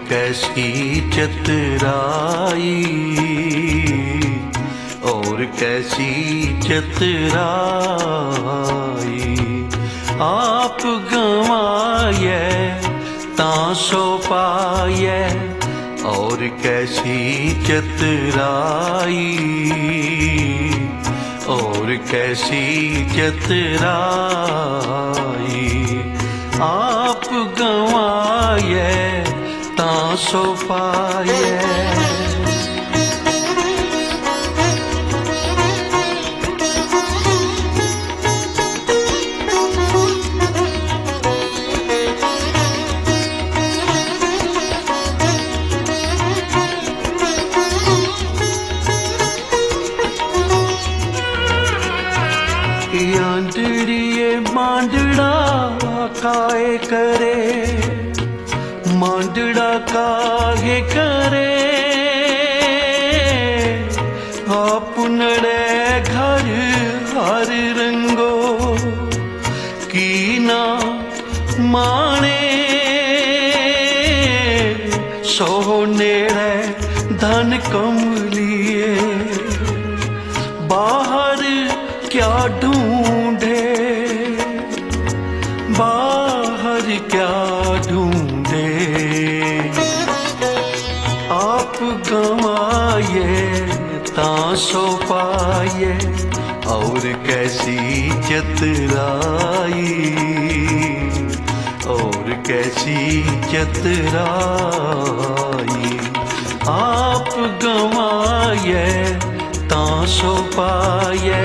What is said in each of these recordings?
कैसी चतुराई, और कैसी चतुराई। आप गवाए तासो पाए, और कैसी चतुराई, और कैसी चतुराई। आप गवाए तासो पाए। आंधड़िए मांडड़ा काहे करे, मांडड़ा काहे करे। आपनड़े घर हर रंगो की ना माने, सोनेड़े धन कम लिए बाहर क्या ढूंढे, बाहर क्या ढूंढे। आप गवाए तासो पाए, और कैसी चतुराई, और कैसी चतुराई। आप गवाए तासो पाए।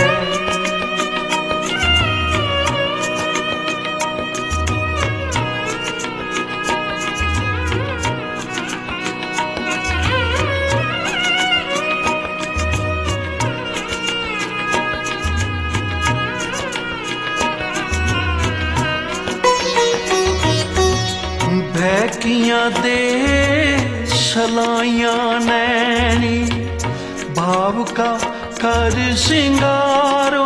भैकियां दे सलाइयां नैनी, भाव का कर सिंगारो।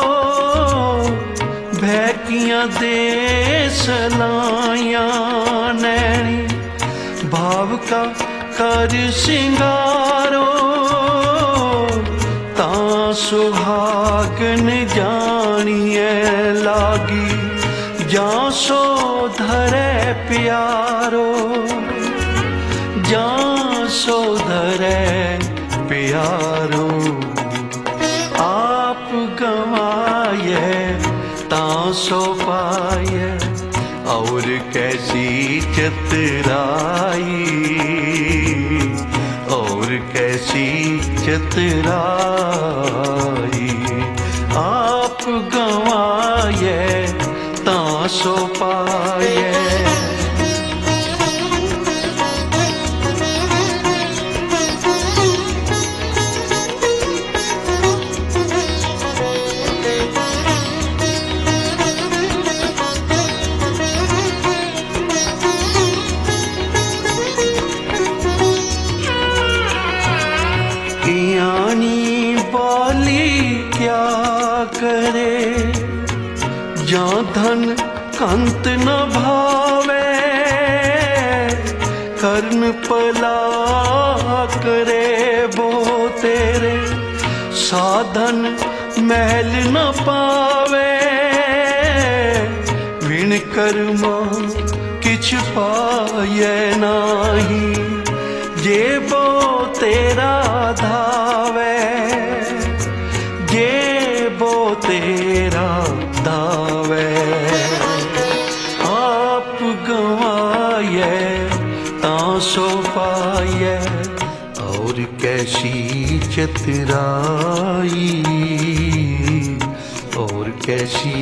भैकियां दे सलाइयां नैनी, भाव का कर सिंगारो। तां सुहागन जानिए लागी, जां सो धरे प्यारो, जां सो धरे प्यारो। आप गवाए तासो पाए, और कैसी चतुराई, और कैसी चतुराई। आप गवाए तासो पाए। ज्ञानी बाली क्या करे, जां धन कंत न भावे। कर्ण पला करे वो तेरे, साधन महल न पावे। विण कर्मा किछ पाए नाही, जे वो तेरा धावे, जे वो तेरा धावे। आप गवाए तासो पाए, और कैसी चतुराई, और कैसी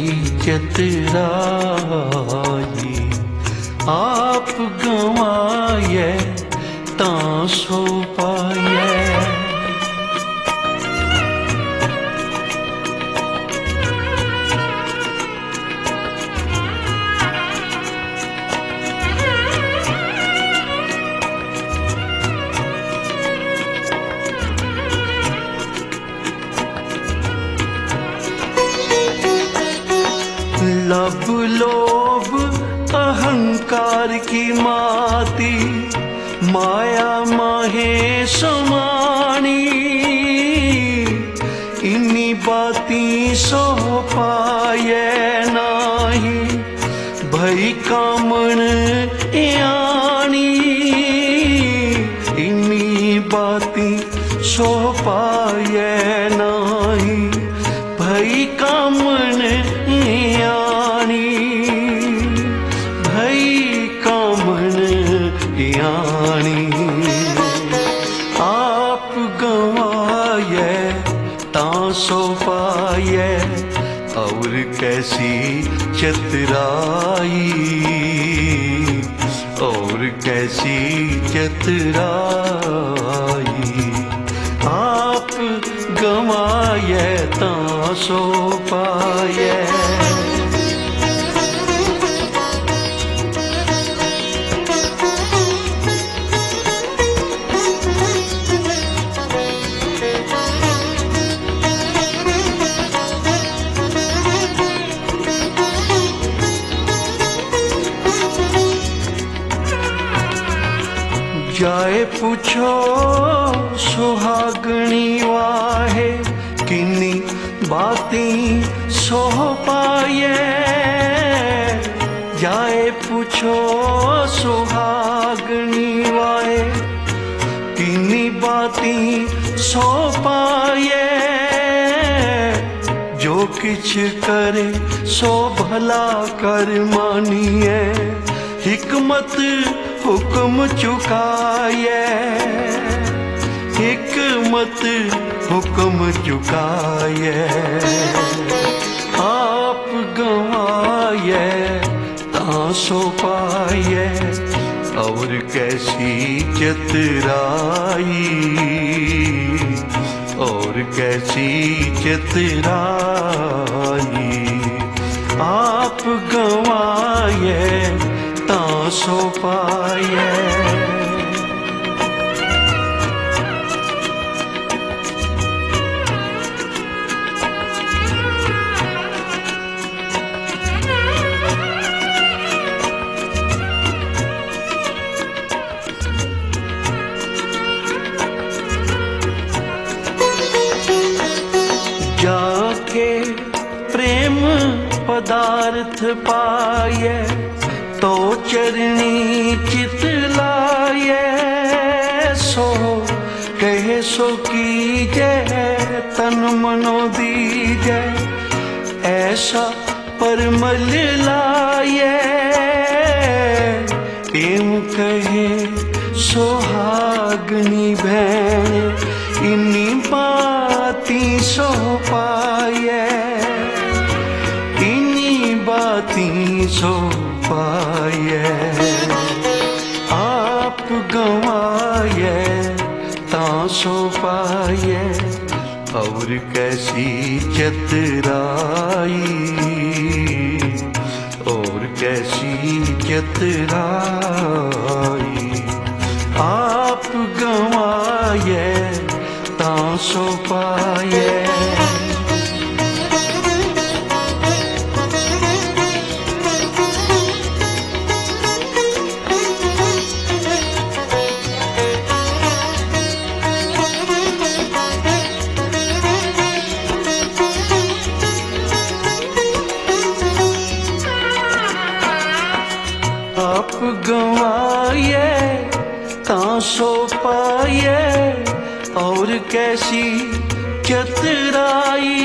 चतुराई। आप गवाए तासो पाए। लब लोभ अहंकार की माती माया माहे समानी इन्नी बाती सो पाए नाही भई कामण यानी इन्नी बाती सो पाए नाही भई कामण यानी भई कामण यानी आप गवाए तां सो पाए और कैसी चतुराई और कैसी चतुराई आप गवाए तां सो पाए जाए पूछो सुहागणी वाहे किन्नी बातें सो पाए जाए पूछो सुहागणी वाहे किन्नी बातें सो पाए जो किछ करे सो भला कर मानिए हिकमत हुक्म चुकाए हिकमत हुक्म चुकाए आप गवाए तां सो पाए और कैसी चतुराई और कैसी चतुराई आप गवाए तां सो पाए जाके प्रेम पदार्थ पाए तो चरणी चित लाए सो कहे सो कीजे तन मनो दीजे ऐसा परमल लाए एम कहे सोहागनी भैन इन्नी बाती सो पाए इन्नी बाती सो पाए आप गवाए तां सो पाए और कैसी चतुराई और कैसी चतुराई आप गवाए तां सो पाए आप गवाए तां सो पाए और कैसी चतुराई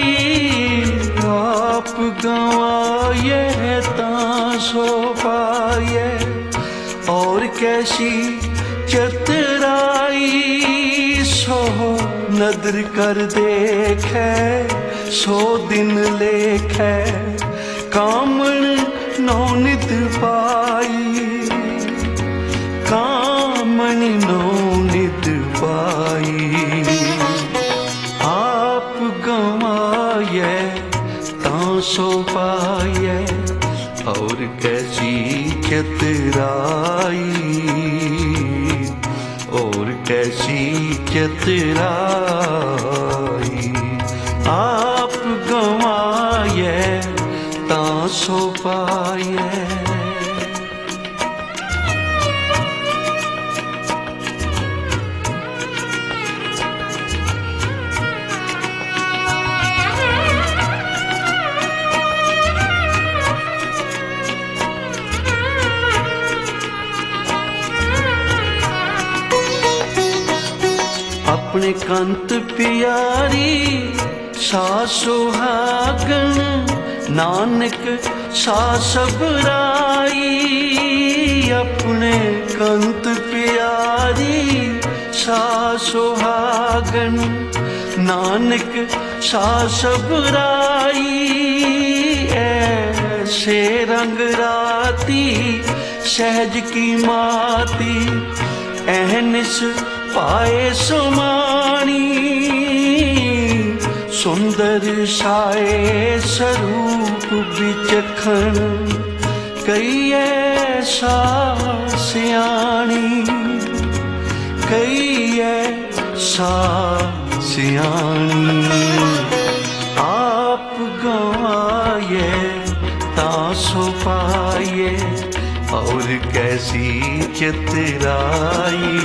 आप गवाए तां सो पाए और कैसी चतुराई सो नदर कर देखे सो दिन लेखे कामण नौनित पाई कामण नौनित पाई आप गवाए तां सो पाए और कैसी चतुराई और कैसी चतुराई आप गवाए तां सो पाए। अपने कंत प्यारी सा सुहागन, नानक सा सबराई। अपने कंत प्यारी सा सुहागन, नानक सा सबराई। ऐसे रंग राती सहज की माती, एहनिस पाए सुमानी। सुंदर साए स्वरूप विचखण, कई ऐसा सियाणी, कई ऐसा सियाणी। आप गवाए तासो पाए, और कैसी चितराई,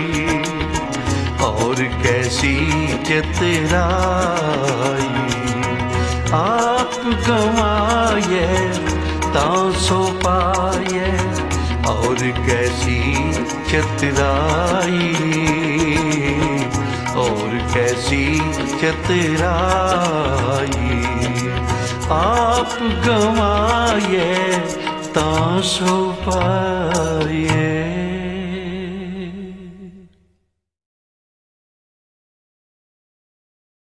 और कैसी चितराई। आप गवाए तासो पाए, और कैसी चितराई, और कैसी चितराई। आप गवाए तासो पाए।